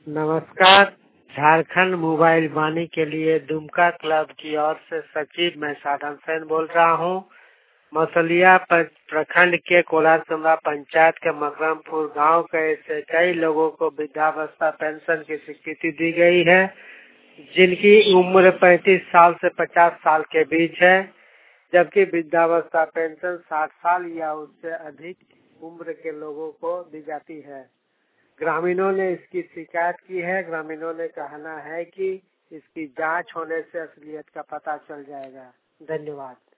नमस्कार। झारखंड मोबाइल वाणी के लिए दुमका क्लब की ओर से सचिव मैं साधन सेन बोल रहा हूँ। मसलिया प्रखंड के कोलारसमरा पंचायत के मकरमपुर गांव के से कई लोगों को वृद्धावस्था पेंशन की स्वीकृति दी गई है, जिनकी उम्र 35 साल से 50 साल के बीच है, जबकि वृद्धावस्था पेंशन 60 साल या उससे अधिक उम्र के लोगों को दी जाती है। ग्रामीणों ने इसकी शिकायत की है। ग्रामीणों ने कहना है कि इसकी जांच होने से असलियत का पता चल जाएगा। धन्यवाद।